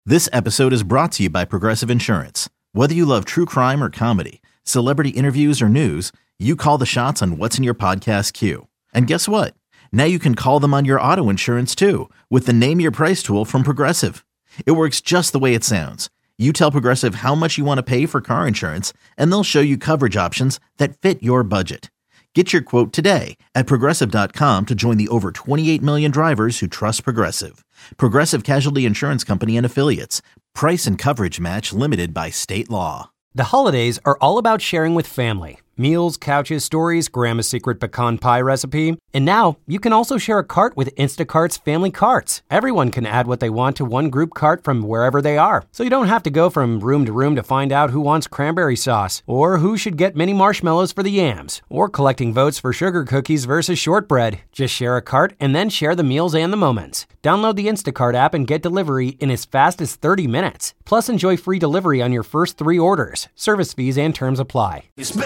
This episode is brought to you by Progressive Insurance. Whether you love true crime or comedy, celebrity interviews or news, you call the shots on what's in your podcast queue. And guess what? Now you can call them on your auto insurance too with the Name Your Price tool from Progressive. It works just the way it sounds. You tell Progressive how much you want to pay for car insurance, and they'll show you coverage options that fit your budget. Get your quote today at Progressive.com to join the over 28 million drivers who trust Progressive. Progressive Casualty Insurance Company and Affiliates. Price and coverage match limited by state law. The holidays are all about sharing with family. Meals, couches, stories, Grandma's secret pecan pie recipe. And now, you can also share a cart with Instacart's Family Carts. Everyone can add what they want to one group cart from wherever they are. So you don't have to go from room to room to find out who wants cranberry sauce, or who should get mini marshmallows for the yams, or collecting votes for sugar cookies versus shortbread. Just share a cart and then share the meals and the moments. Download the Instacart app and get delivery in as fast as 30 minutes. Plus, enjoy free delivery on your first 3 orders. Service fees and terms apply.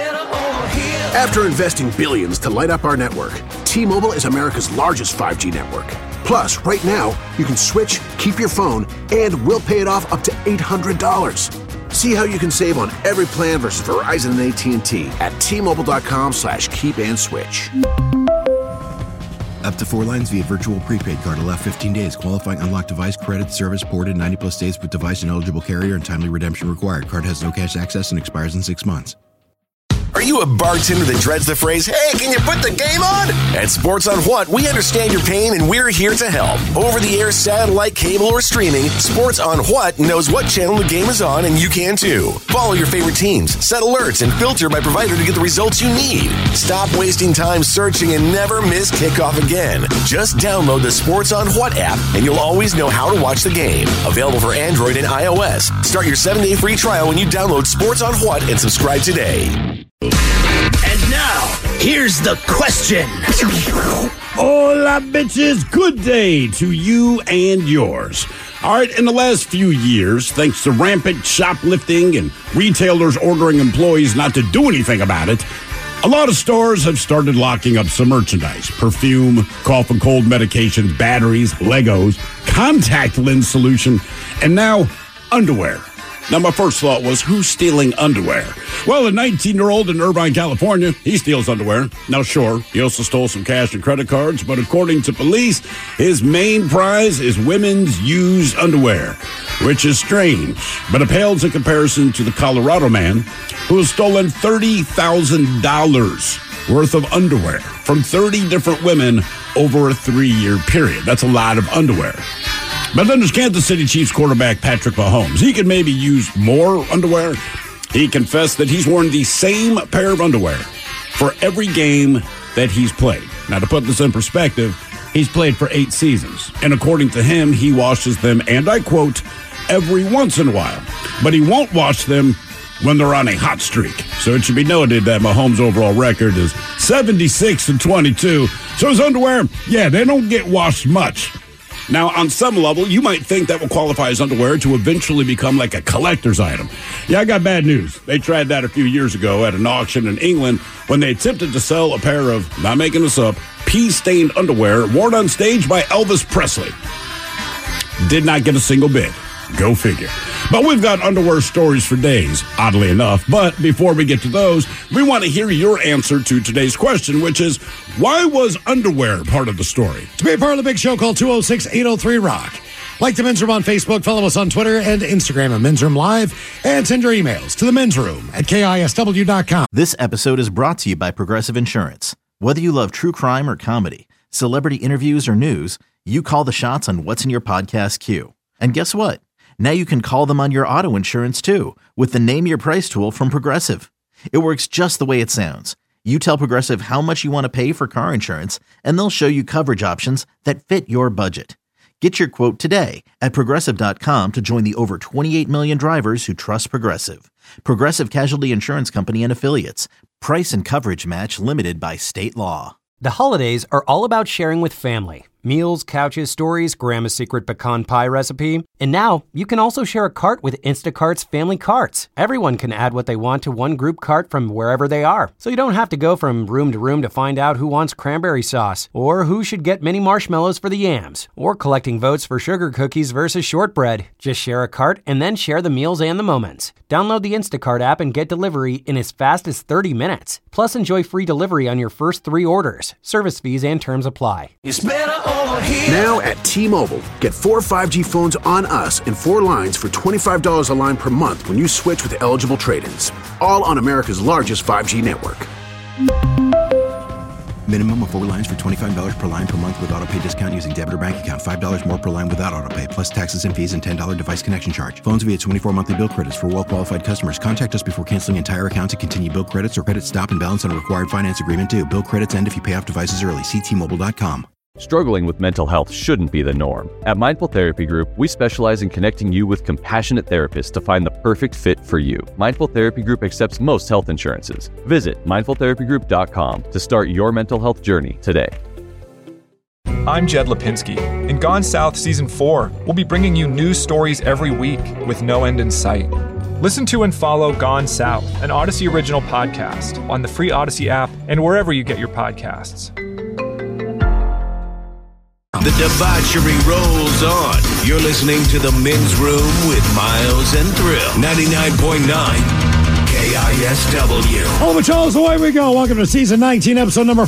After investing billions to light up our network, T-Mobile is America's largest 5G network. Plus, right now, you can switch, keep your phone, and we'll pay it off up to $800. See how you can save on every plan versus Verizon and AT&T at T-Mobile.com/keep and switch. Up to 4 lines via virtual prepaid card. Allow 15 days. Qualifying unlocked device credit service ported 90-plus days with device and eligible carrier and timely redemption required. Card has no cash access and expires in 6 months. Are you a bartender that dreads the phrase, "Hey, can you put the game on?" At Sports on What, we understand your pain and we're here to help. Over-the-air, satellite, cable, or streaming, Sports on What knows what channel the game is on, and you can too. Follow your favorite teams, set alerts, and filter by provider to get the results you need. Stop wasting time searching and never miss kickoff again. Just download the Sports on What app, and you'll always know how to watch the game. Available for Android and iOS. Start your 7-day free trial when you download Sports on What and subscribe today. And now, here's the question. Hola, bitches. Good day to you and yours. All right, in the last few years, thanks to rampant shoplifting and retailers ordering employees not to do anything about it, a lot of stores have started locking up some merchandise. Perfume, cough and cold medications, batteries, Legos, contact lens solution, and now underwear. Now, my first thought was, who's stealing underwear? Well, a 19-year-old in Irvine, California, he steals underwear. Now, sure, he also stole some cash and credit cards, but according to police, his main prize is women's used underwear, which is strange, but it pales in comparison to the Colorado man who has stolen $30,000 worth of underwear from 30 different women over a 3-year period. That's a lot of underwear. But then there's Kansas City Chiefs quarterback Patrick Mahomes. He could maybe use more underwear. He confessed that he's worn the same pair of underwear for every game that he's played. Now, to put this in perspective, he's played for 8 seasons. And according to him, he washes them, and I quote, every once in a while. But he won't wash them when they're on a hot streak. So it should be noted that Mahomes' overall record is 76-22. So his underwear, yeah, they don't get washed much. Now, on some level, you might think that will qualify as underwear to eventually become like a collector's item. Yeah, I got bad news. They tried that a few years ago at an auction in England when they attempted to sell a pair of, not making this up, pea-stained underwear worn on stage by Elvis Presley. Did not get a single bid. Go figure. But we've got underwear stories for days, oddly enough. But before we get to those, we want to hear your answer to today's question, which is, why was underwear part of the story? To be a part of the big show, call 206-803-ROCK. Like the Men's Room on Facebook, follow us on Twitter and Instagram at Men's Room Live, and send your emails to the Men's Room at KISW.com. This episode is brought to you by Progressive Insurance. Whether you love true crime or comedy, celebrity interviews or news, you call the shots on what's in your podcast queue. And guess what? Now you can call them on your auto insurance too with the Name Your Price tool from Progressive. It works just the way it sounds. You tell Progressive how much you want to pay for car insurance, and they'll show you coverage options that fit your budget. Get your quote today at Progressive.com to join the over 28 million drivers who trust Progressive. Progressive Casualty Insurance Company and Affiliates. Price and coverage match limited by state law. The holidays are all about sharing with family. Meals, couches, stories, Grandma's secret pecan pie recipe. And now, you can also share a cart with Instacart's family carts. Everyone can add what they want to one group cart from wherever they are. So you don't have to go from room to room to find out who wants cranberry sauce, or who should get mini marshmallows for the yams, or collecting votes for sugar cookies versus shortbread. Just share a cart and then share the meals and the moments. Download the Instacart app and get delivery in as fast as 30 minutes. Plus, enjoy free delivery on your first 3 orders. Service fees and terms apply. It's better over here. Now at T-Mobile, get 4 5G phones on us and 4 lines for $25 a line per month when you switch with eligible trade-ins. All on America's largest 5G network. Minimum of 4 lines for $25 per line per month with autopay discount using debit or bank account. $5 more per line without autopay, plus taxes and fees and $10 device connection charge. Phones via 24 monthly bill credits for well-qualified customers. Contact us before canceling entire account to continue bill credits or credit stop and balance on a required finance agreement due. Bill credits end if you pay off devices early. See T-Mobile.com. Struggling with mental health shouldn't be the norm. At Mindful Therapy Group, we specialize in connecting you with compassionate therapists to find the perfect fit for you. Mindful Therapy Group accepts most health insurances. Visit mindfultherapygroup.com to start your mental health journey today. I'm Jed Lipinski. In Gone South Season 4, we'll be bringing you news stories every week with no end in sight. Listen to and follow Gone South, an Odyssey original podcast, on the free Odyssey app and wherever you get your podcasts. The debauchery rolls on. You're listening to The Men's Room with Miles and Thrill. 99.9 KISW. Oh, Charles, away we go. Welcome to Season 19, episode number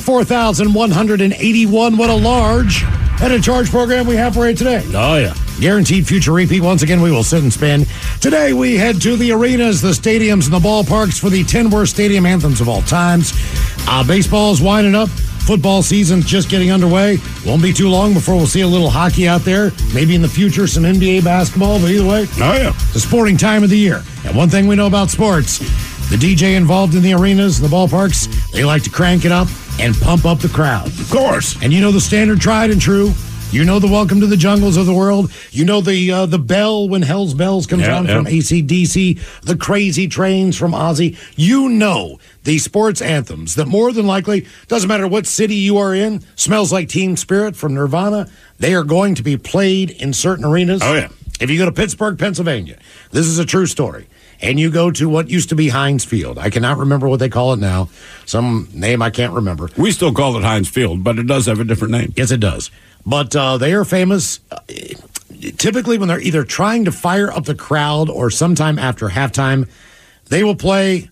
4,181. What a large and a charge program we have for you today. Oh, yeah. Guaranteed future repeat. Once again, we will sit and spin. Today, we head to the arenas, the stadiums, and the ballparks for the 10 worst stadium anthems of all times. Baseball's winding up. Football season's just getting underway. Won't be too long before we'll see a little hockey out there. Maybe in the future, some NBA basketball. But either way, it's the sporting time of the year. And one thing we know about sports, the DJ involved in the arenas, the ballparks, they like to crank it up and pump up the crowd. Of course. And you know the standard tried and true. You know the Welcome to the Jungles of the world. You know the bell when Hell's Bells comes on from AC/DC, the Crazy Trains from Ozzy. You know the sports anthems that more than likely, doesn't matter what city you are in, Smells Like Teen Spirit from Nirvana, they are going to be played in certain arenas. Oh, yeah. If you go to Pittsburgh, Pennsylvania, this is a true story. And you go to what used to be Heinz Field. I cannot remember what they call it now. Some name I can't remember. We still call it Heinz Field, but it does have a different name. Yes, it does. But they are famous typically when they're either trying to fire up the crowd or sometime after halftime, they will play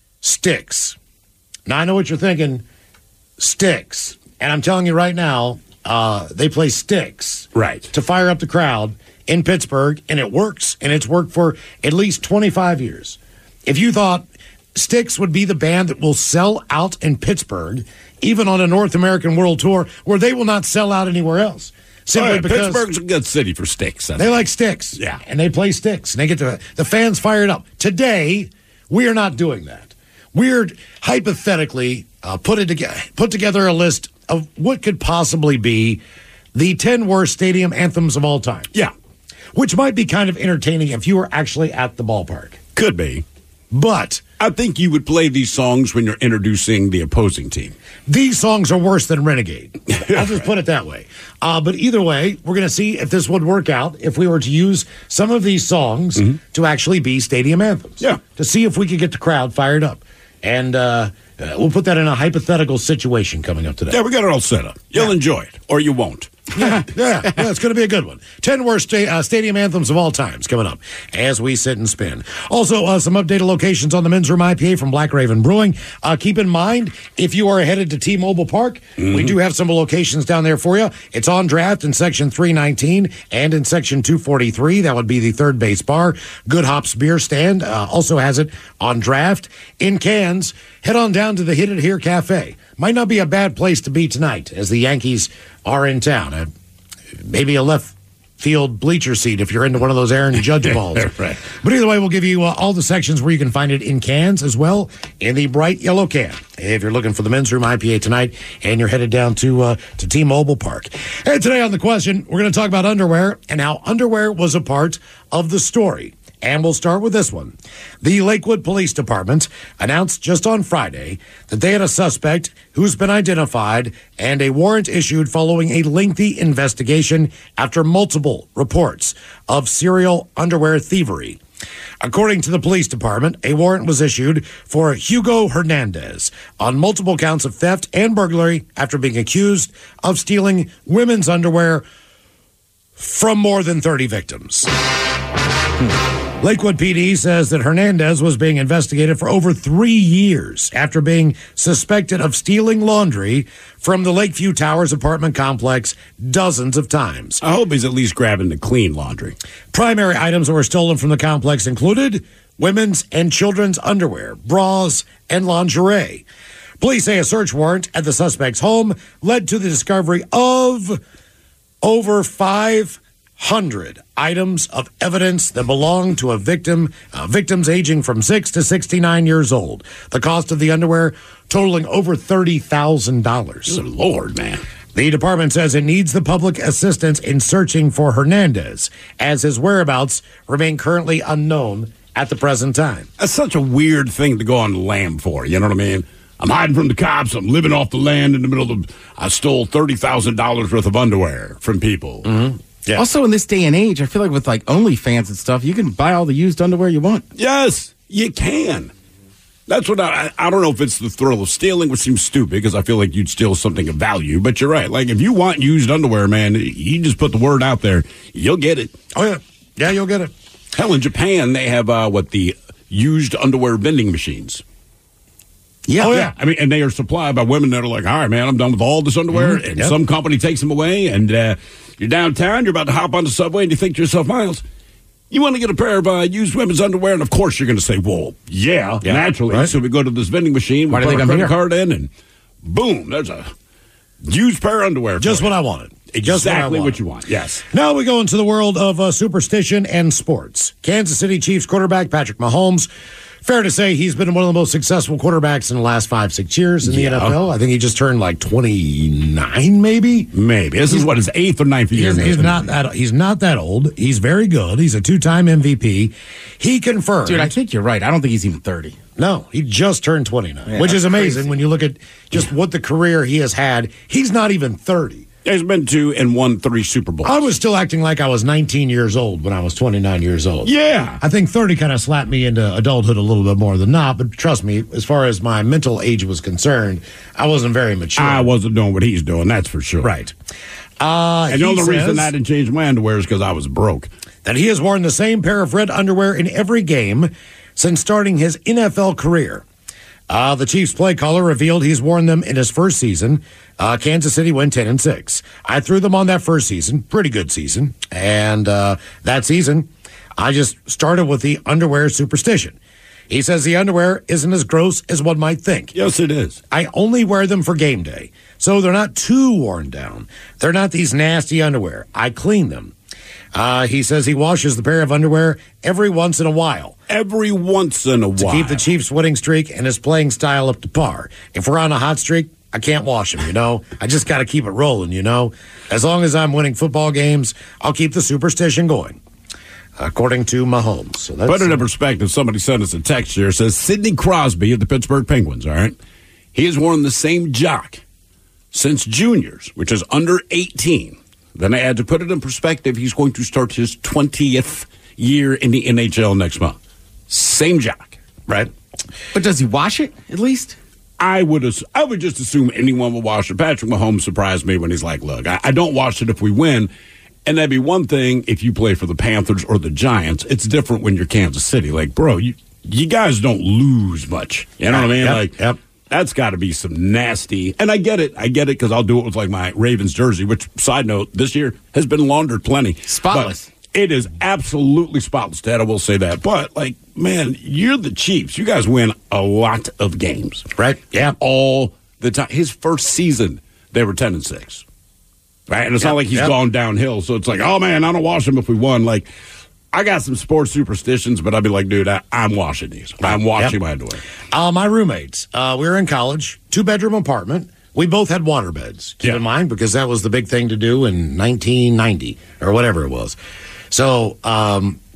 Styx. Now, I know what you're thinking, Styx. And I'm telling you right now, they play Styx to fire up the crowd in Pittsburgh, and it works, and it's worked for at least 25 years. If you thought Styx would be the band that will sell out in Pittsburgh, even on a North American World Tour, where they will not sell out anywhere else. Simply because Pittsburgh's a good city for Styx. They like Styx. Yeah. And they play Styx, and they get the fans fired up. Today, we are not doing that. We're hypothetically put together a list of what could possibly be the 10 worst stadium anthems of all time. Yeah. Which might be kind of entertaining if you were actually at the ballpark. Could be. But I think you would play these songs when you're introducing the opposing team. These songs are worse than Renegade. I'll just put it that way. But either way, we're going to see if this would work out if we were to use some of these songs to actually be stadium anthems. Yeah. To see if we could get the crowd fired up. And we'll put that in a hypothetical situation coming up today. Yeah, we got it all set up. You'll enjoy it, or you won't. Yeah, it's going to be a good one. 10 worst stadium anthems of all times coming up as we sit and spin. Also, some updated locations on the Men's Room IPA from Black Raven Brewing. Keep in mind, if you are headed to T-Mobile Park, we do have some locations down there for you. It's on draft in Section 319 and in Section 243. That would be the third base bar. Good Hops Beer Stand also has it on draft. In cans, head on down to the Hit It Here Cafe. Might not be a bad place to be tonight as the Yankees are in town. Maybe a left field bleacher seat if you're into one of those Aaron Judge balls. Right. But either way, we'll give you all the sections where you can find it in cans as well in the bright yellow can. If you're looking for the Men's Room IPA tonight and you're headed down to T-Mobile Park. And today on The Question, we're going to talk about underwear and how underwear was a part of the story. And we'll start with this one. The Lakewood Police Department announced just on Friday that they had a suspect who's been identified and a warrant issued following a lengthy investigation after multiple reports of serial underwear thievery. According to the police department, a warrant was issued for Hugo Hernandez on multiple counts of theft and burglary after being accused of stealing women's underwear from more than 30 victims. Lakewood PD says that Hernandez was being investigated for over 3 years after being suspected of stealing laundry from the Lakeview Towers apartment complex dozens of times. I hope he's at least grabbing the clean laundry. Primary items that were stolen from the complex included women's and children's underwear, bras, and lingerie. Police say a search warrant at the suspect's home led to the discovery of over 500 items of evidence that belonged to victims aging from 6 to 69 years old. The cost of the underwear totaling over $30,000. Good Lord, man. The department says it needs the public assistance in searching for Hernandez, as his whereabouts remain currently unknown at the present time. That's such a weird thing to go on the lam for, you know what I mean? I'm hiding from the cops. I'm living off the land in the middle of... I stole $30,000 worth of underwear from people. Mm-hmm. Yeah. Also, in this day and age, I feel like with like OnlyFans and stuff, you can buy all the used underwear you want. Yes, you can. That's what I don't know if it's the thrill of stealing, which seems stupid because I feel like you'd steal something of value. But you're right. Like, if you want used underwear, man, you just put the word out there. You'll get it. Oh, yeah. Yeah, you'll get it. Hell, in Japan, they have, the used underwear vending machines. Yeah. Oh, yeah. I mean, and they are supplied by women that are like, all right, man, I'm done with all this underwear. And some company takes them away, and you're downtown, you're about to hop on the subway, and you think to yourself, Miles, you want to get a pair of used women's underwear? And, of course, you're going to say, well, yeah. Naturally. Right. So we go to this vending machine, we put our credit card in, and boom, there's a used pair of underwear. Just what I wanted. Exactly what you want, yes. Now we go into the world of superstition and sports. Kansas City Chiefs quarterback Patrick Mahomes. Fair to say he's been one of the most successful quarterbacks in the last 5-6 years in the NFL. I think he just turned like 29, maybe. Maybe this is what his 8th or 9th year. He's not that old. He's very good. He's a 2-time MVP. He confirmed. Dude, I think you're right. I don't think he's even 30. No, he just turned 29, which is amazing crazy. When you look at just what the career he has had. He's not even 30. He's been 2 and won 3 Super Bowls. I was still acting like I was 19 years old when I was 29 years old. Yeah. I think 30 kind of slapped me into adulthood a little bit more than not, but trust me, as far as my mental age was concerned, I wasn't very mature. I wasn't doing what he's doing, that's for sure. Right. And the only reason I didn't change my underwear is because I was broke. That he has worn the same pair of red underwear in every game since starting his NFL career. The Chiefs play caller revealed he's worn them in his first season. Kansas City went 10-6. I threw them on that first season, pretty good season. And that season, I just started with the underwear superstition. He says the underwear isn't as gross as one might think. Yes, it is. I only wear them for game day, so they're not too worn down. They're not these nasty underwear. I clean them. He says he washes the pair of underwear every once in a while. Every once in a while. To keep the Chiefs' winning streak and his playing style up to par. If we're on a hot streak, I can't wash them, you know. I just got to keep it rolling, you know. As long as I'm winning football games, I'll keep the superstition going, according to Mahomes. So put it in perspective, somebody sent us a text here. It says, Sidney Crosby of the Pittsburgh Penguins, all right? He has worn the same jock since juniors, which is under 18. Then I had to put it in perspective. He's going to start his 20th year in the NHL next month. Same jock, right? But does he wash it, at least? I would just assume anyone would wash it. Patrick Mahomes surprised me when he's like, look, I don't wash it if we win. And that'd be one thing if you play for the Panthers or the Giants. It's different when you're Kansas City. Like, bro, you guys don't lose much. You know what I mean? That's got to be some nasty. And I get it because I'll do it with like my Ravens jersey, which, side note, this year has been laundered plenty. Spotless. But it is absolutely spotless, Dad. I will say that. But, like, man, you're the Chiefs. You guys win a lot of games. Right? Yeah. All the time. His first season, they were 10-6. Right? And it's not like he's gone downhill. So it's like, oh, man, I don't wash him if we won. Like, I got some sports superstitions, but I'd be like, dude, I'm washing these. I'm washing my underwear. My roommates, we were in college, 2-bedroom apartment. We both had water beds, keep in mind, because that was the big thing to do in 1990 or whatever it was. So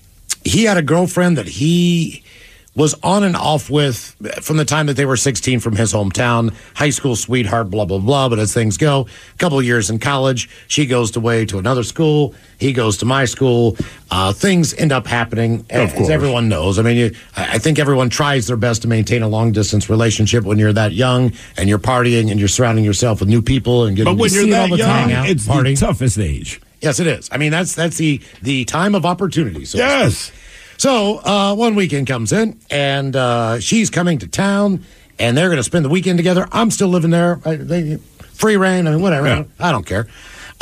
he had a girlfriend that he was on and off with from the time that they were 16 from his hometown, high school sweetheart, blah, blah, blah. But as things go, a couple of years in college, she goes away to another school. He goes to my school. Things end up happening, as everyone knows. I mean, I think everyone tries their best to maintain a long-distance relationship when you're that young and you're partying and you're surrounding yourself with new people and getting to see all the time. It's the toughest age. Yes, it is. I mean, that's the time of opportunity. So yes. So one weekend comes in, and she's coming to town, and they're going to spend the weekend together. I'm still living there. Free reign. I mean, whatever. Yeah. I don't care.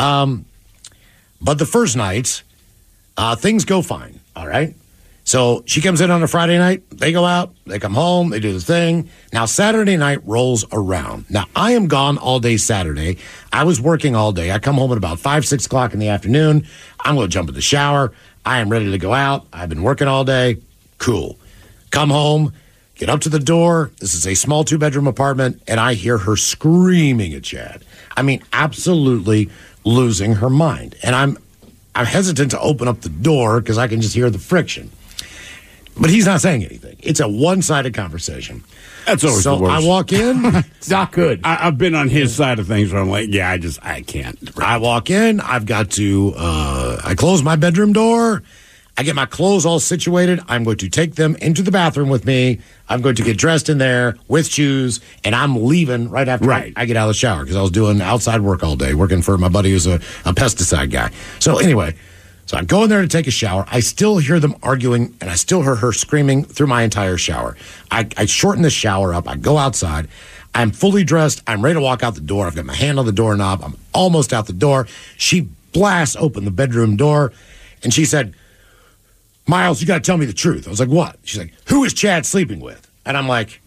But the first nights, things go fine. All right. So she comes in on a Friday night. They go out. They come home. They do the thing. Now, Saturday night rolls around. Now, I am gone all day Saturday. I was working all day. I come home at about 5, 6 o'clock in the afternoon. I'm going to jump in the shower. I am ready to go out. I've been working all day. Cool. Come home, get up to the door. This is a small 2-bedroom apartment, and I hear her screaming at Chad. I mean, absolutely losing her mind. And I'm hesitant to open up the door because I can just hear the friction. But he's not saying anything. It's a one-sided conversation. That's always the worst. So I walk in. It's not good. I've been on his side of things where I'm like, I can't. I walk in. I've got to, I close my bedroom door. I get my clothes all situated. I'm going to take them into the bathroom with me. I'm going to get dressed in there with shoes, and I'm leaving right after I get out of the shower because I was doing outside work all day, working for my buddy who's a pesticide guy. So anyway, so I go in there to take a shower. I still hear them arguing, and I still hear her screaming through my entire shower. I shorten the shower up. I go outside. I'm fully dressed. I'm ready to walk out the door. I've got my hand on the doorknob. I'm almost out the door. She blasts open the bedroom door, and she said, "Miles, you got to tell me the truth." I was like, "What?" She's like, "Who is Chad sleeping with?" And I'm like,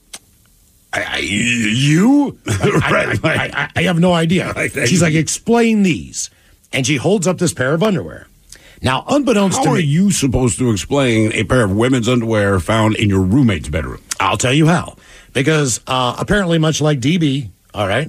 you? I have no idea. She's like, "Explain these." And she holds up this pair of underwear. Now, unbeknownst to me... How are you supposed to explain a pair of women's underwear found in your roommate's bedroom? I'll tell you how. Because apparently, much like DB, all right,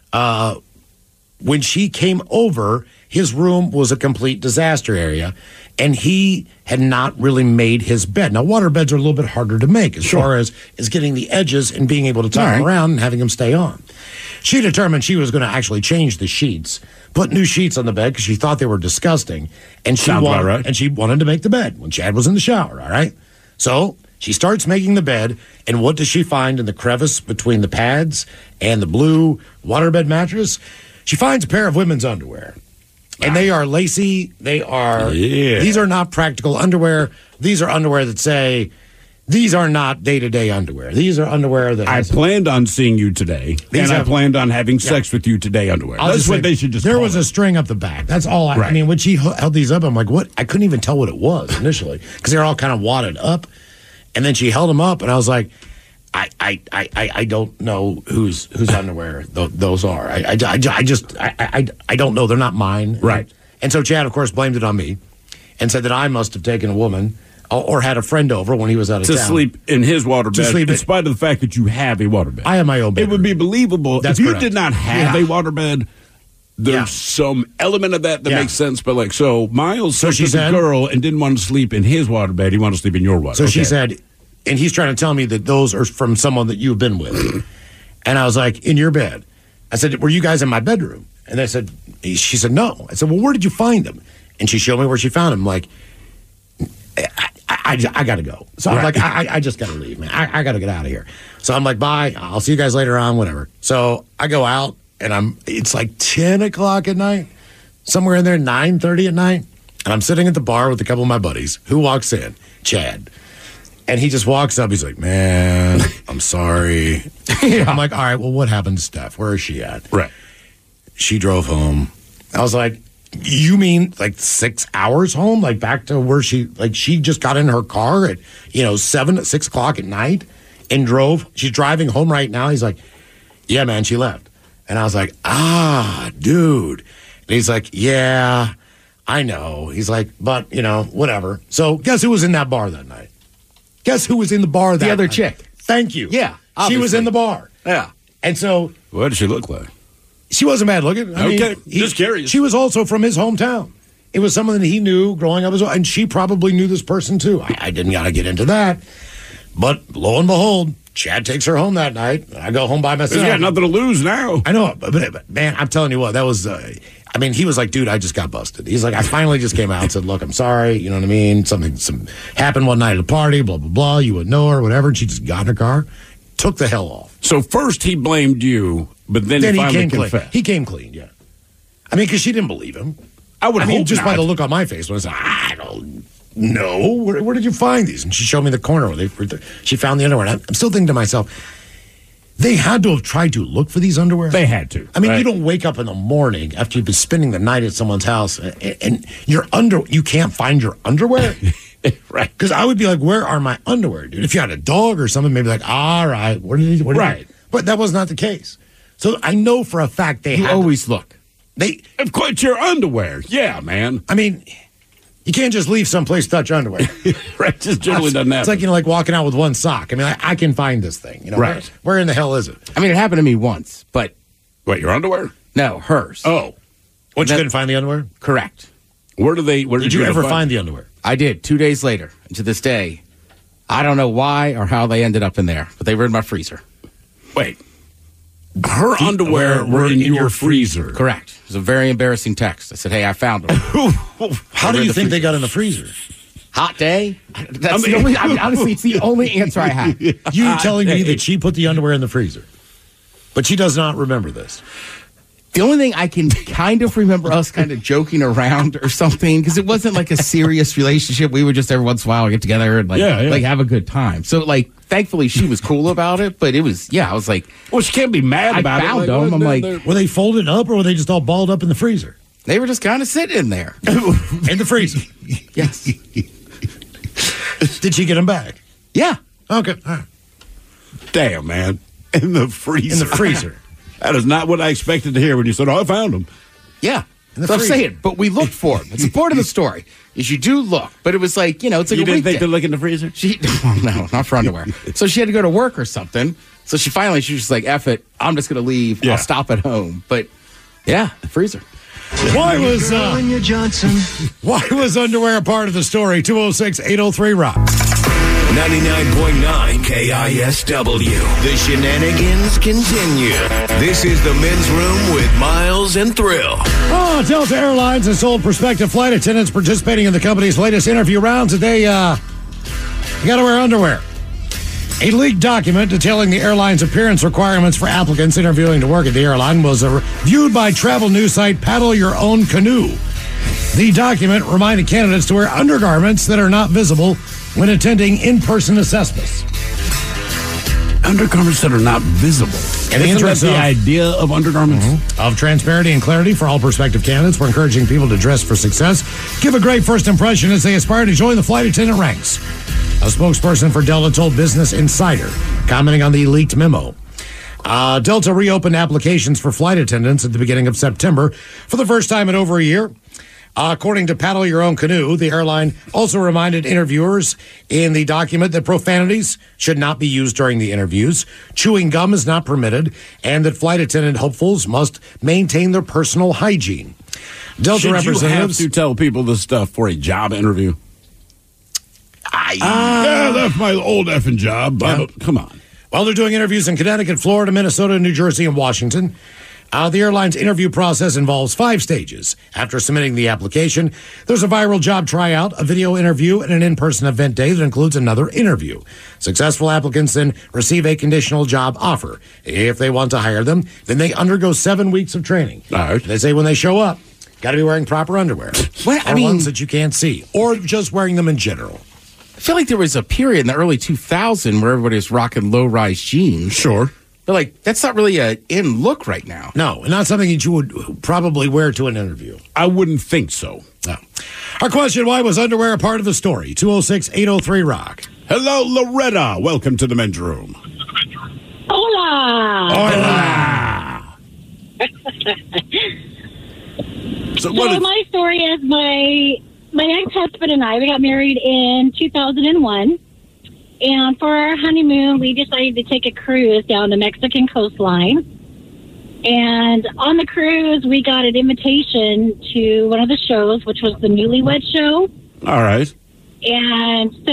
when she came over, his room was a complete disaster area, and he had not really made his bed. Now, water beds are a little bit harder to make as far as getting the edges and being able to tie them around and having them stay on. She determined she was going to actually change the sheets, put new sheets on the bed because she thought they were disgusting, and she wanted to make the bed when Chad was in the shower, all right? So she starts making the bed, and what does she find in the crevice between the pads and the blue waterbed mattress? She finds a pair of women's underwear. And they are lacy. They are. Yeah. These are not practical underwear. These are underwear that say, these are not day-to-day underwear. These are underwear that I planned on seeing you today, and I planned on having sex with you today underwear. That's what they should just There was a string up the back. That's all. I mean, when she held these up, I'm like, what? I couldn't even tell what it was initially because they were all kind of wadded up. And then she held them up, and I was like, I don't know whose underwear those are. I don't know. They're not mine. Right. And so Chad, of course, blamed it on me and said that I must have taken a woman or had a friend over when he was out of town. To sleep in his waterbed, in spite of the fact that you have a waterbed. I have my own bed. It would be believable if you did not have a waterbed. There's some element of that makes sense, but like, so Miles slept with a girl and didn't want to sleep in his waterbed. He wanted to sleep in your waterbed. So she said, and he's trying to tell me that those are from someone that you've been with. And I was like, in your bed. I said, were you guys in my bedroom? And she said, no. I said, well, where did you find them? And she showed me where she found them. I'm like, I got to go. So I'm like, I just got to leave, man. I got to get out of here. So I'm like, bye. I'll see you guys later on, whatever. So I go out, and it's like 10 o'clock at night, somewhere in there, 9:30 at night. And I'm sitting at the bar with a couple of my buddies. Who walks in? Chad. And he just walks up. He's like, man, I'm sorry. I'm like, all right, well, what happened to Steph? Where is she at? Right. She drove home. I was like, you mean like 6 hours home? Like back to where she just got in her car at, 6 o'clock at night and drove. She's driving home right now. He's like, yeah, man, she left. And I was like, dude. And he's like, yeah, I know. He's like, but, whatever. So guess who was in that bar that night? Guess who was in the bar that night? The other chick. Thank you. Yeah, obviously. She was in the bar. Yeah. And so... What did she look like? She wasn't bad looking. I mean, just curious. She was also from his hometown. it was someone that he knew growing up as well, and she probably knew this person too. I didn't got to get into that, but lo and behold, Chad takes her home that night. And I go home by myself. He's got nothing to lose now. I know, but man, I'm telling you what, that was. He was like, dude, I just got busted. He's like, I finally just came out and said, look, I'm sorry. You know what I mean? Something happened one night at a party, blah, blah, blah. You wouldn't know her, whatever. And she just got in her car, took the hell off. So first he blamed you, but then he finally confessed. He came clean, yeah. I mean, because she didn't believe him. I hope just not. by the look on my face when I said, I don't know. Where did you find these? And she showed me the corner where she found the underwear. And I'm still thinking to myself, they had to have tried to look for these underwear. They had to. I mean, you don't wake up in the morning after you've been spending the night at someone's house and you can't find your underwear. Right. Because I would be like, where are my underwear, dude? If you had a dog or something, maybe like, all right, what did he? Right. But that was not the case. So I know for a fact You always look. Of course, it's your underwear. Yeah, man. I mean, you can't just leave someplace to touch your underwear. Right, just generally doesn't happen. It's like, like walking out with one sock. I mean, I can find this thing. Right. Where in the hell is it? I mean, it happened to me once, but... What, your underwear? No, hers. Oh. You couldn't find the underwear? Correct. Where did you ever find the underwear? I did, 2 days later. And to this day, I don't know why or how they ended up in there, but they were in my freezer. Wait. Her underwear were in your freezer. Correct. It was a very embarrassing text. I said, hey, I found them. How do you think they got in the freezer? Hot day? Honestly, it's the only answer I have. You telling me that she put the underwear in the freezer, but she does not remember this. The only thing I can kind of remember us kind of joking around or something, because it wasn't like a serious relationship. We would just every once in a while get together and like have a good time. So like, thankfully she was cool about it, but it was, I was like, well, she can't be mad about it. I found them. I'm like, were they folded up or were they just all balled up in the freezer? They were just kind of sitting in there. In the freezer? Yes. Did she get them back? Yeah. Okay. All right. Damn, man. In the freezer. In the freezer. That is not what I expected to hear when you said, I found them. Yeah. So I'm saying, but we looked for them. It's part of the story. Is you do look, but it was like, it's like you a didn't weekday. think to look in the freezer? No, not for underwear. So she had to go to work or something. So she was just like, F it, I'm just going to leave. Yeah. I'll stop at home. But yeah, freezer. Why was underwear a part of the story? 206-803-ROCK. 99.9 KISW. The shenanigans continue. This is the Men's Room with Miles and Thrill. Oh, Delta Airlines has told prospective flight attendants participating in the company's latest interview rounds that they you got to wear underwear. A leaked document detailing the airline's appearance requirements for applicants interviewing to work at the airline was viewed by travel news site Paddle Your Own Canoe. The document reminded candidates to wear undergarments that are not visible when attending in-person assessments. Undergarments that are not visible. In the interest of the idea of undergarments? Of transparency and clarity for all prospective candidates, we're encouraging people to dress for success, give a great first impression as they aspire to join the flight attendant ranks. A spokesperson for Delta told Business Insider, commenting on the leaked memo. Delta reopened applications for flight attendants at the beginning of September for the first time in over a year. According to Paddle Your Own Canoe, the airline also reminded interviewers in the document that profanities should not be used during the interviews, chewing gum is not permitted, and that flight attendant hopefuls must maintain their personal hygiene. Delta Should representatives you have to tell people this stuff for a job interview? Yeah, that's my old effing job. Yeah. Come on. Well, they're doing interviews in Connecticut, Florida, Minnesota, New Jersey, and Washington. The airline's interview process involves 5 stages. After submitting the application, there's a viral job tryout, a video interview, and an in-person event day that includes another interview. Successful applicants then receive a conditional job offer. If they want to hire them, then they undergo 7 weeks of training. All right. They say when they show up, got to be wearing proper underwear. Ones that you can't see, or just wearing them in general. I feel like there was a period in the early 2000s where everybody was rocking low-rise jeans. Sure. But, like, that's not really a in look right now. No, not something that you would probably wear to an interview. I wouldn't think so. No. Our question, why was underwear a part of the story? 206-803-ROCK. Hello, Loretta. Welcome to the Men's Room. Hola. Hola. So my story is my ex-husband and I, we got married in 2001. And for our honeymoon, we decided to take a cruise down the Mexican coastline. And on the cruise, we got an invitation to one of the shows, which was the Newlywed Show. All right. And so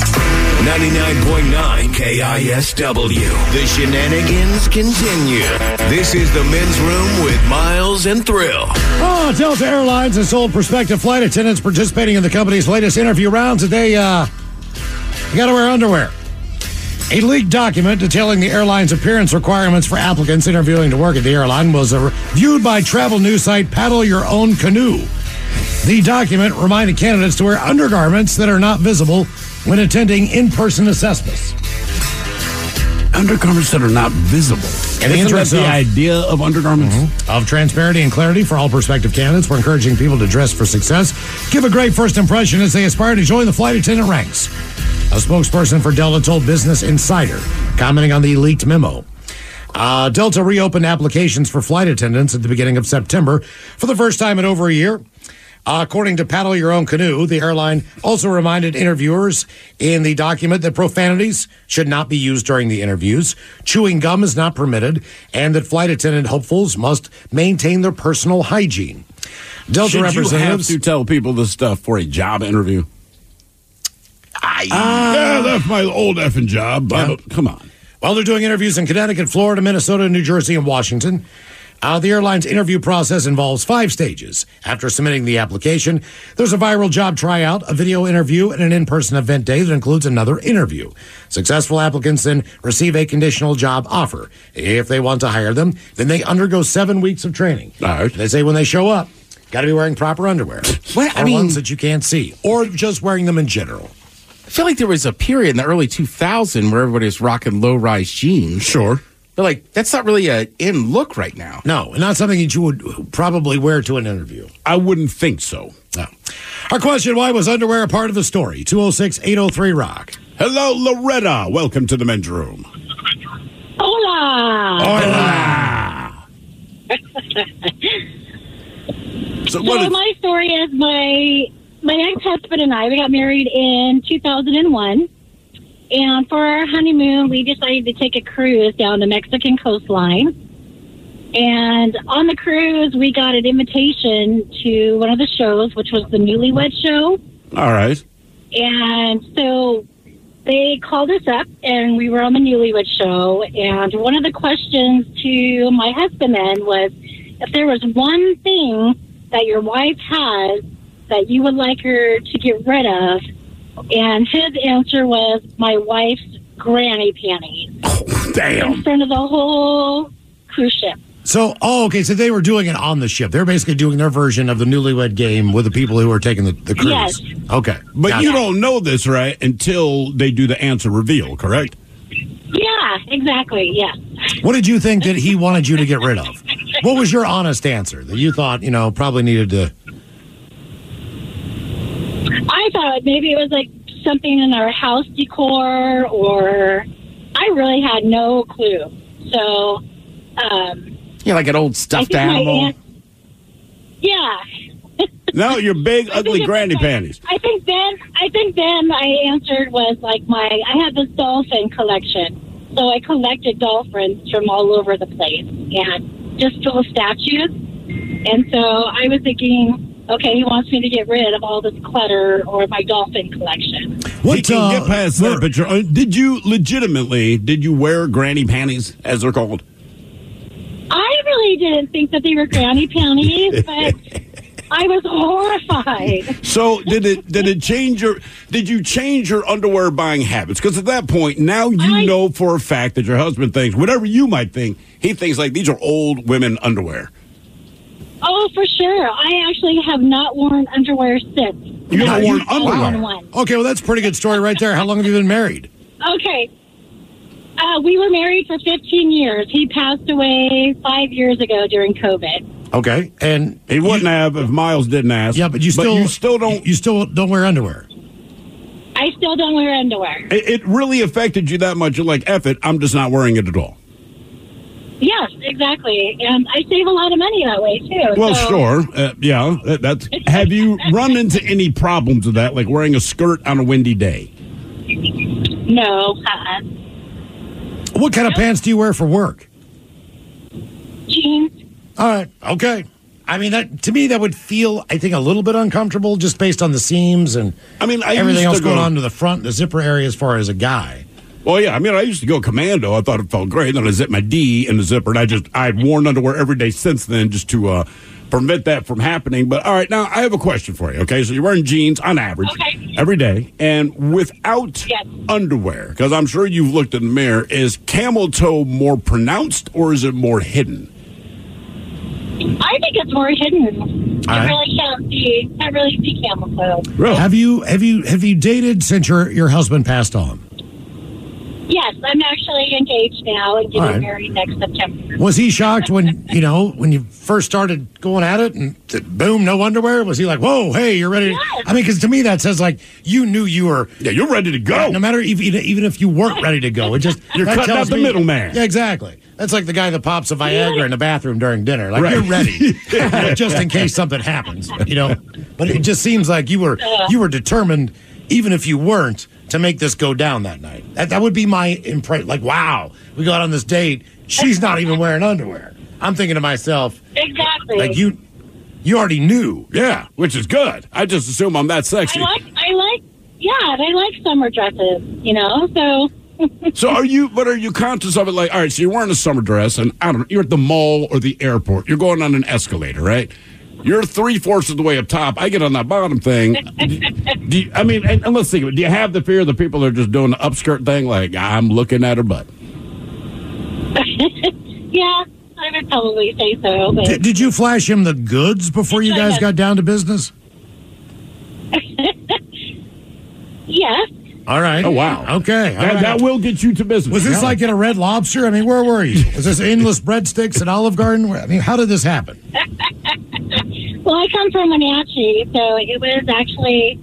99.9 KISW. The shenanigans continue. This is the Men's Room with Miles and Thrill. Oh, Delta Airlines has told prospective flight attendants participating in the company's latest interview rounds that they, you got to wear underwear. A leaked document detailing the airline's appearance requirements for applicants interviewing to work at the airline was viewed by travel news site Paddle Your Own Canoe. The document reminded candidates to wear undergarments that are not visible when attending in-person assessments. Undergarments that are not visible. In the interest of the idea of undergarments? Of transparency and clarity for all prospective candidates, we're encouraging people to dress for success, give a great first impression as they aspire to join the flight attendant ranks. A spokesperson for Delta told Business Insider, commenting on the leaked memo. Delta reopened applications for flight attendants at the beginning of September for the first time in over a year. According to Paddle Your Own Canoe, the airline also reminded interviewers in the document that profanities should not be used during the interviews, chewing gum is not permitted, and that flight attendant hopefuls must maintain their personal hygiene. Delta Should representatives you have to tell people this stuff for a job interview? Yeah, that's my old effing job, but come on. Well, they're doing interviews in Connecticut, Florida, Minnesota, New Jersey, and Washington. The airline's interview process involves 5 stages. After submitting the application, there's a viral job tryout, a video interview, and an in-person event day that includes another interview. Successful applicants then receive a conditional job offer. If they want to hire them, then they undergo 7 weeks of training. All right. They say when they show up, got to be wearing proper underwear. Ones that you can't see, or just wearing them in general. I feel like there was a period in the early 2000s where everybody was rocking low-rise jeans. Sure. But, like, that's not really a in look right now. No, not something that you would probably wear to an interview. I wouldn't think so. No. Our question, why was underwear a part of the story? 206-803-ROCK. Hello, Loretta. Welcome to the Men's Room. Hola. Hola. So my story is my ex-husband and I, we got married in 2001. And for our honeymoon, we decided to take a cruise down the Mexican coastline. And on the cruise, we got an invitation to one of the shows, which was the Newlywed Show. All right. And so they called us up, and we were on the Newlywed Show. And one of the questions to my husband then was, if there was one thing that your wife has that you would like her to get rid of, and his answer was my wife's granny panties. Oh, damn. In front of the whole cruise ship. So they were doing it on the ship. They're basically doing their version of the Newlywed Game with the people who are taking the cruise. Yes. Okay. But you don't know this, right, until they do the answer reveal, correct? Yeah, exactly, yes. What did you think that he wanted you to get rid of? What was your honest answer that you thought, probably needed to... I thought maybe it was like something in our house decor, or I really had no clue. So, like an old stuffed animal. Yeah. No, your big, ugly granny panties. I think then my answer was like I had this dolphin collection. So I collected dolphins from all over the place and just full of statues. And so I was thinking, okay, he wants me to get rid of all this clutter or my dolphin collection. He can get past that, but did you wear granny panties, as they're called? I really didn't think that they were granny panties, but I was horrified. So did you change your underwear buying habits? Because at that point, now you know for a fact that your husband thinks, whatever you might think, he thinks like these are old women underwear. Oh, for sure. I actually have not worn underwear since. You haven't worn underwear? Okay, well, that's a pretty good story right there. How long have you been married? Okay. We were married for 15 years. He passed away 5 years ago during COVID. Okay, and he wouldn't have if Miles didn't ask. Yeah, but you still don't wear underwear. I still don't wear underwear. It really affected you that much. You're like, F it, I'm just not wearing it at all. Yes, exactly. And I save a lot of money that way, too. Well, sure. Yeah. That's. Have you run into any problems with that, like wearing a skirt on a windy day? No. What kind of pants do you wear for work? Jeans. All right. Okay. I mean, that to me, that would feel, I think, a little bit uncomfortable just based on the seams and everything else going on to the front, the zipper area as far as a guy. Well, yeah. I mean, I used to go commando. I thought it felt great. Then I zipped my D in the zipper, and I've worn underwear every day since then just to prevent that from happening. But all right, now I have a question for you. Okay, so you're wearing jeans on average every day, and without underwear, because I'm sure you've looked in the mirror. Is camel toe more pronounced or is it more hidden? I think it's more hidden. I really can't really see camel toe. Really? Have you dated since your husband passed on? Yes, I'm actually engaged now and getting married next September. Was he shocked when you first started going at it and boom, no underwear? Was he like, whoa, hey, you're ready? Yes. I mean, because to me that says like you knew you were. Yeah, you're ready to go. No matter even if you weren't ready to go, it just you're cutting out the middleman. Yeah, exactly. That's like the guy that pops a Viagra in the bathroom during dinner. Like you're ready, just in case something happens. But it just seems like you were determined, even if you weren't, to make this go down that night. That would be my impression. Like, wow, we got on this date. She's not even wearing underwear. I'm thinking to myself, exactly. Like you already knew. Yeah, which is good. I just assume I'm that sexy. I like summer dresses. So. So are you conscious of it? Like, all right, so you're wearing a summer dress, and I don't know, you're at the mall or the airport. You're going on an escalator, right? You're 3/4 of the way up top. I get on that bottom thing. And let's think of it. Do you have the fear that people are just doing the upskirt thing? Like, I'm looking at her butt. Yeah, I would probably say so. But... Did you flash him the goods before you guys got down to business? Yes. All right. Oh, wow. Okay. That will get you to business. Was this like in a Red Lobster? I mean, where were you? Was this Endless Breadsticks at Olive Garden? I mean, how did this happen? Well, I come from Wenatchee, so it was actually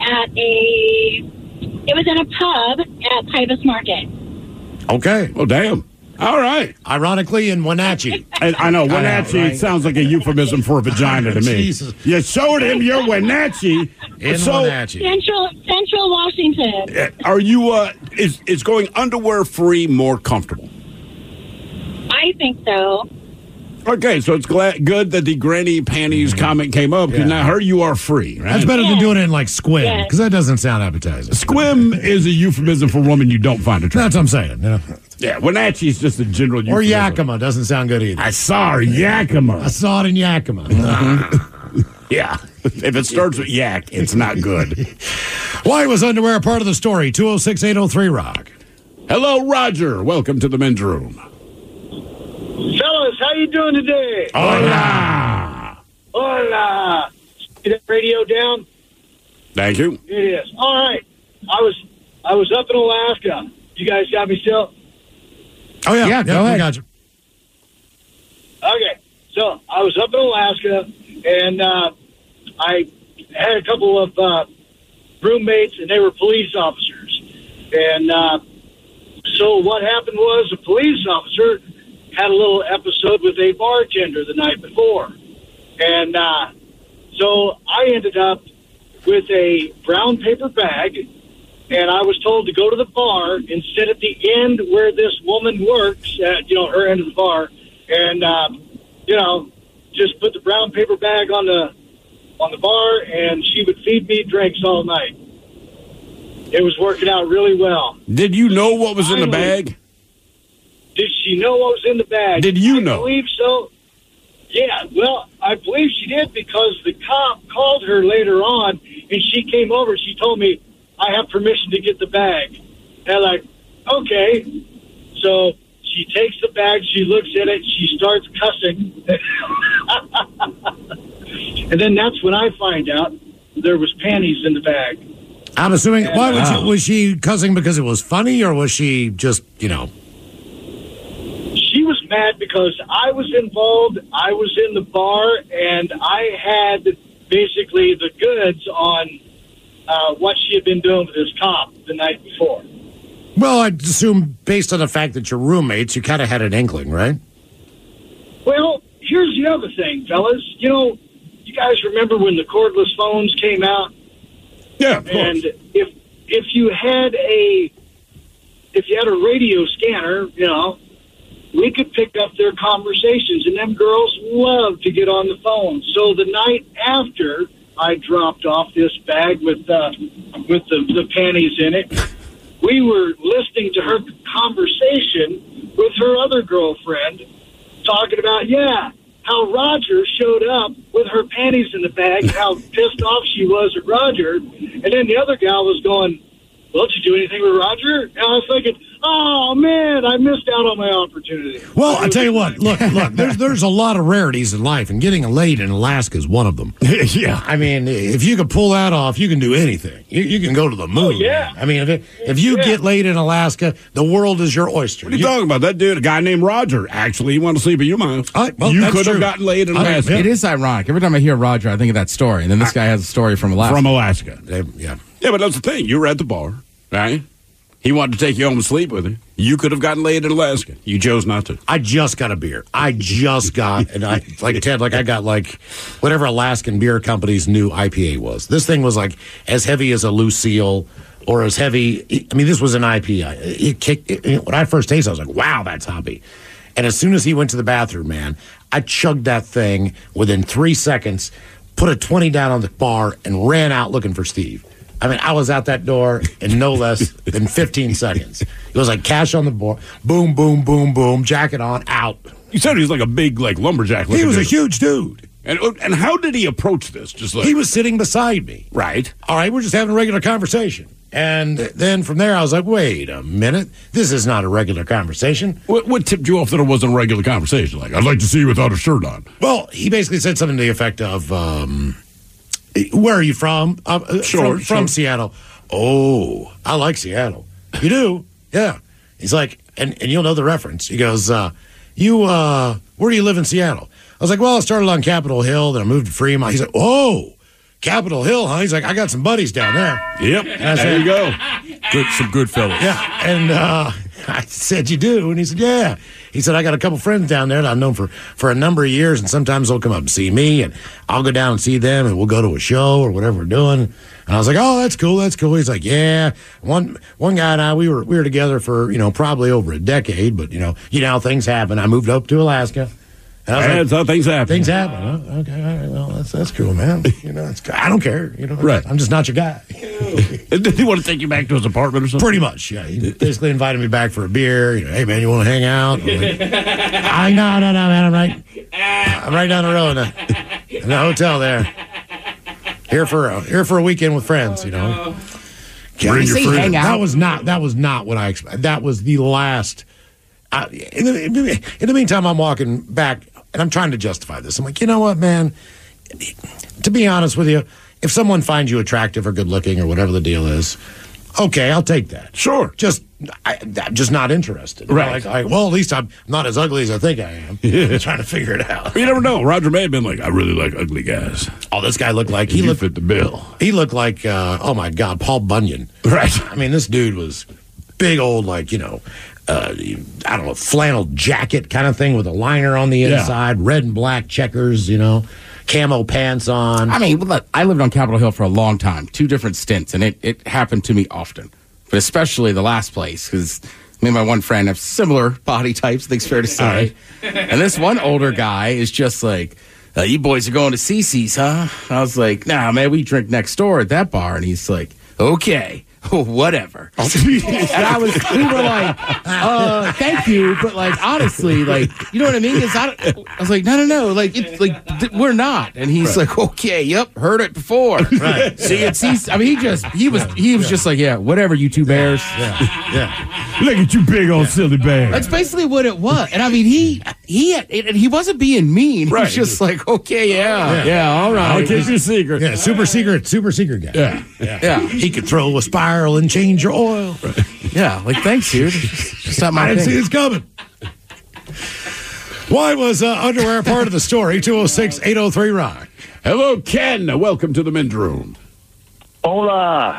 it was in a pub at Pybus Market. Okay. Well, damn. All right. Ironically, in Wenatchee. I know, Wenatchee sounds like a euphemism for a vagina to me. Jesus. You showed him your Wenatchee. Wenatchee. Central Washington. Are you, is going underwear free more comfortable? I think so. Okay, so it's good that the granny panties comment came up. Because now you are free, right? That's better than doing it in like Squim, because that doesn't sound appetizing. Squim is a euphemism for a woman you don't find attractive. That's what I'm saying. Yeah, Wenatchee is just a general euphemism. Or Yakima doesn't sound good either. I saw her, Yakima. I saw it in Yakima. Yeah, if it starts with yak, it's not good. Why was underwear a part of the story? 206-803-ROCK. Hello, Roger. Welcome to the men's room. Fellas, how you doing today? Hola. Hola. Get that radio down? Thank you. It is. All right. I was up in Alaska. You guys got me still? Oh, yeah. Go ahead. I got you. Okay. So I was up in Alaska, and I had a couple of roommates, and they were police officers. And so what happened was a police officer had a little episode with a bartender the night before. And so I ended up with a brown paper bag, and I was told to go to the bar and sit at the end where this woman works, at, her end of the bar, and, just put the brown paper bag on the bar, and she would feed me drinks all night. It was working out really well. Did you know what was in the bag? Did she know what was in the bag? Did you know? I believe so. Yeah, well, I believe she did because the cop called her later on, and she came over. She told me, I have permission to get the bag. And I'm like, okay. So she takes the bag, she looks at it, she starts cussing. And then that's when I find out there was panties in the bag. I'm assuming, was she cussing because it was funny, or was she just, She was mad because I was involved, I was in the bar, and I had basically the goods on what she had been doing with this cop the night before. Well, I'd assume based on the fact that you're roommates, you kind of had an inkling, right? Well, here's the other thing, fellas. You guys remember when the cordless phones came out? Yeah, of course. And if you had a radio scanner, we could pick up their conversations, and them girls love to get on the phone. So the night after I dropped off this bag with the panties in it, we were listening to her conversation with her other girlfriend, talking about, how Roger showed up with her panties in the bag, how pissed off she was at Roger. And then the other gal was going, well, did you do anything with Roger? And I was thinking, oh, man, I missed out on my opportunity. Well, I tell you what, look, there's a lot of rarities in life, and getting laid in Alaska is one of them. Yeah. I mean, if you can pull that off, you can do anything. You can go to the moon. Oh, yeah. Man. I mean, if you get laid in Alaska, the world is your oyster. What are you talking about? That dude, a guy named Roger, actually, he wanted to sleep with you, Miles. You could have gotten laid in Alaska. It is ironic. Every time I hear Roger, I think of that story, and then this guy has a story from Alaska. From Alaska. Yeah, but that's the thing. You were at the bar, right? He wanted to take you home and sleep with him. You could have gotten laid in Alaska. You chose not to. I just got a beer. I got whatever Alaskan beer company's new IPA was. This thing was like as heavy as a Lucille or as heavy. I mean, this was an IPA. When I first tasted it, I was like, wow, that's hoppy. And as soon as he went to the bathroom, man, I chugged that thing within 3 seconds, put a 20 down on the bar, and ran out looking for Steve. I mean, I was out that door in no less than 15 seconds. It was like cash on the board. Boom, boom, boom, boom. Jacket on, out. You said he was like a big, lumberjack. He was a huge dude. And how did he approach this? He was sitting beside me. Right. All right, we're just having a regular conversation. And then from there, I was like, wait a minute. This is not a regular conversation. What tipped you off that it wasn't a regular conversation? Like, I'd like to see you without a shirt on. Well, he basically said something to the effect of, where are you from? From Seattle. Oh, I like Seattle. You do? Yeah. He's like, and you'll know the reference. He goes, where do you live in Seattle? I was like, well, I started on Capitol Hill, then I moved to Fremont. He's like, oh, Capitol Hill, huh? He's like, I got some buddies down there. Yep. There you go. Some good fellas. Yeah. And I said, you do? And he said, yeah. He said, I got a couple friends down there that I've known for a number of years, and sometimes they'll come up and see me, and I'll go down and see them, and we'll go to a show or whatever we're doing. And I was like, oh, that's cool. He's like, yeah. One guy and I, we were together for, probably over a decade, but, you know how things happen. I moved up to Alaska. That's how things happen. Things happen. Oh, okay, all right. Well, that's cool, man. I don't care. Right. I'm just not your guy. Did he want to take you back to his apartment or something? Pretty much, yeah. He basically invited me back for a beer. Hey, man, you want to hang out? I'm like, no, man. I'm right down the road in the hotel there. Here for a weekend with friends. Bring your friend. That was not what I expected. That was the last. In the meantime, I'm walking back, and I'm trying to justify this. I'm like, you know what, man? To be honest with you, if someone finds you attractive or good looking or whatever the deal is, okay, I'll take that. Sure. I'm just not interested. Right. Well, at least I'm not as ugly as I think I am. I'm trying to figure it out. You never know. Roger may have been like, I really like ugly guys. Oh, this guy looked like he fit the bill. He looked like, oh my God, Paul Bunyan. Right. I mean, this dude was big old, I don't know, flannel jacket kind of thing with a liner on the inside, red and black checkers, camo pants on. I mean, look, I lived on Capitol Hill for a long time, 2 different stints, and it happened to me often, but especially the last place, because me and my one friend have similar body types, I think it's fair to say. And this one older guy is just like, you boys are going to CC's, huh? And I was like, nah, man, we drink next door at that bar. And he's like, okay. Whatever. And we were like, thank you, but honestly, you know what I mean? I was like, no, we're not. And he's like, okay, yep, heard it before. Right. See, I mean, he was just like, yeah, whatever, you two bears. Yeah. Look at you big old silly bear. That's basically what it was. And I mean, he wasn't being mean. Right. He was just like, okay, yeah, all right. I'll keep your secret. Yeah, super secret guy. Yeah. He could throw a spiral and change your oil. Right. Yeah, thanks, dude. Just not my I didn't thing. see this coming. Why was underwear part of the story? 206-803-ROCK. Hello, Ken. Welcome to the men's room. Hola.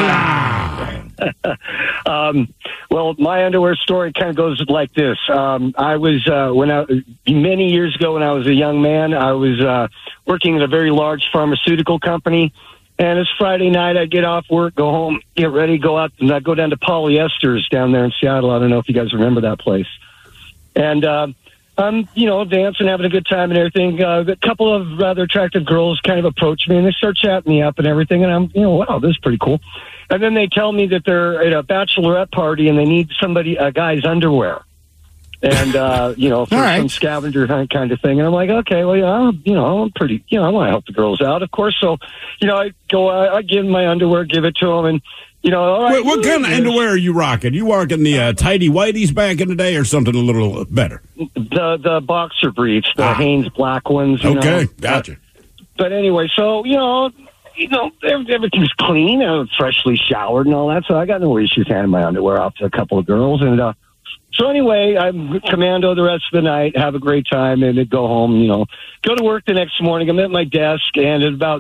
Well, my underwear story kind of goes like this. I was many years ago when I was a young man, I was working at a very large pharmaceutical company. And it's Friday night. I get off work, go home, get ready, go out, and I go down to Polyesters down there in Seattle. I don't know if you guys remember that place. And I'm, dancing, having a good time and everything. A couple of rather attractive girls kind of approach me, and they start chatting me up and everything. And I'm, wow, this is pretty cool. And then they tell me that they're at a bachelorette party and they need a guy's underwear. And, for some scavenger hunt kind of thing. And I'm like, okay, well, I'm pretty, I want to help the girls out, of course. So, I go, I give them my underwear, give it to them, and, all right. What kind of underwear are you rocking? You rocking the tidy whities back in the day or something a little better? The boxer briefs, the Hanes black ones. Okay, gotcha. But anyway, so, everything's clean, freshly showered and all that. So I got no issues handing my underwear off to a couple of girls. And so anyway, I'm commando the rest of the night, have a great time, and then go home, go to work the next morning. I'm at my desk, and at about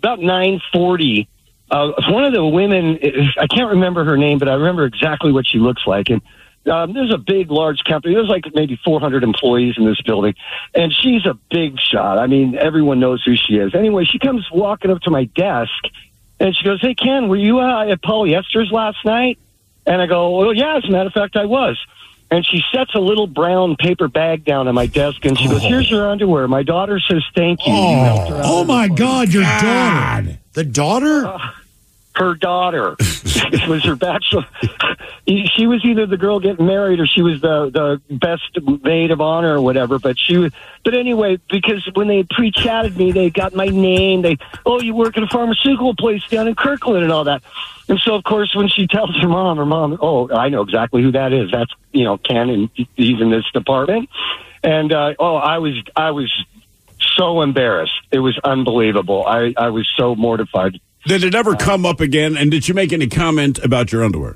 9:40, one of the women, I can't remember her name, but I remember exactly what she looks like. And there's a big, large company. There's like maybe 400 employees in this building. And she's a big shot. I mean, everyone knows who she is. Anyway, she comes walking up to my desk, and she goes, "Hey, Ken, were you at Polyester's last night?" And I go, "Well, yeah, as a matter of fact, I was." And she sets a little brown paper bag down on my desk, and she goes, "Here's your underwear. My daughter says thank you." Oh my God, your daughter. The daughter? Her daughter. It was her bachelor. She was either the girl getting married or she was the best maid of honor or whatever. But anyway, because when they pre-chatted me, they got my name. You work at a pharmaceutical place down in Kirkland and all that. And so, of course, when she tells her mom, I know exactly who that is. That's, Ken, and he's in this department. And, I was so embarrassed. It was unbelievable. I was so mortified. Did it ever come up again? And did you make any comment about your underwear?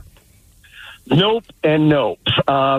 Nope and nope. This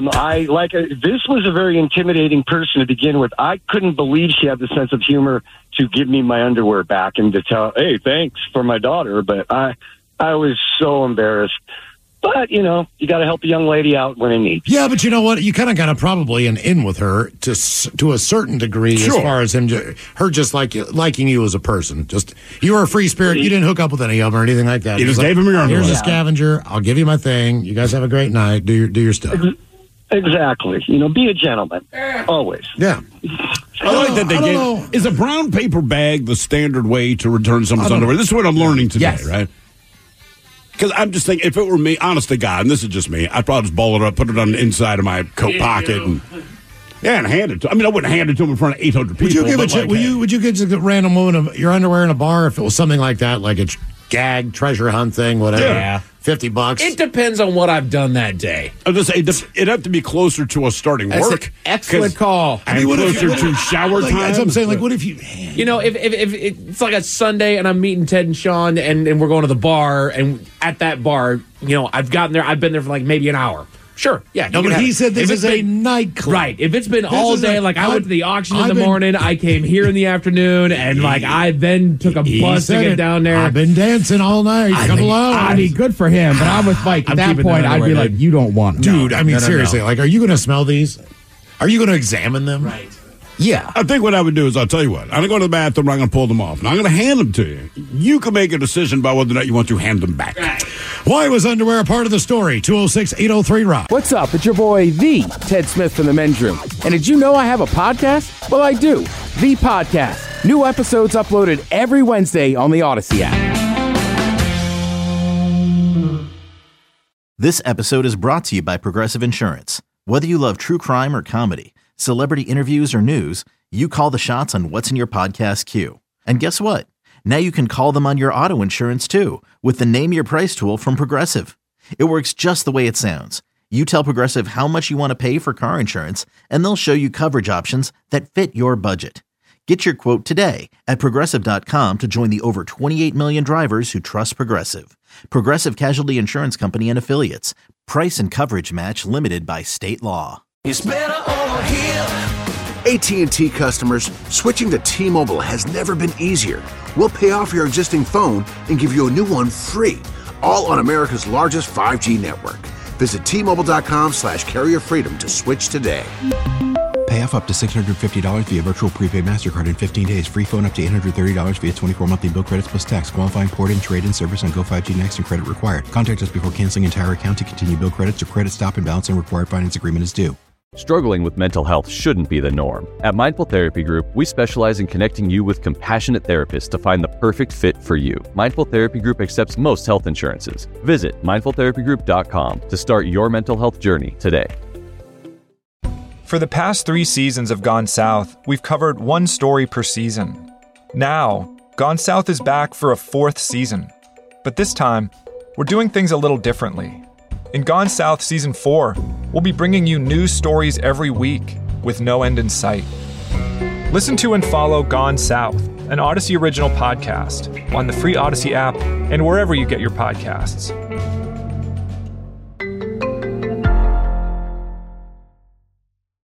was a very intimidating person to begin with. I couldn't believe she had the sense of humor to give me my underwear back and to tell, "Hey, thanks for my daughter." But I was so embarrassed. But, you got to help a young lady out when in need. Yeah, but you know what? You kind of got to probably an in with her to a certain degree, sure, as far as her just liking you as a person. Just, you were a free spirit. You didn't hook up with any of them or anything like that. You just gave him your underwear. Here's a scavenger. I'll give you my thing. You guys have a great night. Do your stuff. Exactly. Be a gentleman. Always. Yeah. I like that they gave. Is a brown paper bag the standard way to return someone's underwear? This is what I'm learning today, right? Because I'm just thinking, if it were me, honest to God, and this is just me, I'd probably just ball it up, put it on the inside of my coat pocket, and hand it to. I wouldn't hand it to him in front of 800 people. Would you give a random woman your underwear in a bar if it was something like that, like a gag treasure hunt thing, whatever? Yeah. $50. It depends on what I've done that day. I was going to say, it'd have to be closer to us starting work. Excellent call. And closer to shower time. That's what I'm saying. Like, what if you... if it's like a Sunday and I'm meeting Ted and Sean and we're going to the bar, and at that bar, I've been there for like maybe an hour. Sure, yeah. No, but he said this is a nightclub. Right. If it's been all day, I went to the auction in the morning, I came here in the afternoon, and I then took a bus to get down there. I've been dancing all night, a couple hours. I mean, good for him, but I'm with Mike. At that point, I'd be like, you don't want them. Dude, seriously, are you going to smell these? Are you going to examine them? Right. Yeah. I think what I would do is, I'll tell you what, I'm going to go to the bathroom, I'm going to pull them off, and I'm going to hand them to you. You can make a decision about whether or not you want to hand them back. Right. Why was underwear a part of the story? 206-803-ROCK. What's up? It's your boy, The Ted Smith from the Men's Room. And did you know I have a podcast? Well, I do. The Podcast. New episodes uploaded every Wednesday on the Odyssey app. This episode is brought to you by Progressive Insurance. Whether you love true crime or comedy, celebrity interviews or news, you call the shots on what's in your podcast queue. And guess what? Now you can call them on your auto insurance too with the Name Your Price tool from Progressive. It works just the way it sounds. You tell Progressive how much you want to pay for car insurance, and they'll show you coverage options that fit your budget. Get your quote today at Progressive.com to join the over 28 million drivers who trust Progressive. Progressive Casualty Insurance Company and Affiliates. Price and coverage match limited by state law. It's better over here. AT&T customers, switching to T-Mobile has never been easier. We'll pay off your existing phone and give you a new one free, all on America's largest 5G network. Visit T-Mobile.com/carrier freedom to switch today. Pay off up to $650 via virtual prepaid MasterCard in 15 days. Free phone up to $830 via 24 monthly bill credits plus tax. Qualifying port and trade-in service on Go 5G Next and credit required. Contact us before canceling entire account to continue bill credits or credit stop and balance and required finance agreement is due. Struggling with mental health shouldn't be the norm. At Mindful Therapy Group, we specialize in connecting you with compassionate therapists to find the perfect fit for you. Mindful Therapy Group accepts most health insurances. Visit mindfultherapygroup.com to start your mental health journey today. For the past 3 seasons of Gone South, we've covered one story per season. Now, Gone South is back for a 4th season. But this time, we're doing things a little differently. In Gone South Season 4, we'll be bringing you new stories every week with no end in sight. Listen to and follow Gone South, an Odyssey original podcast, on the free Odyssey app and wherever you get your podcasts.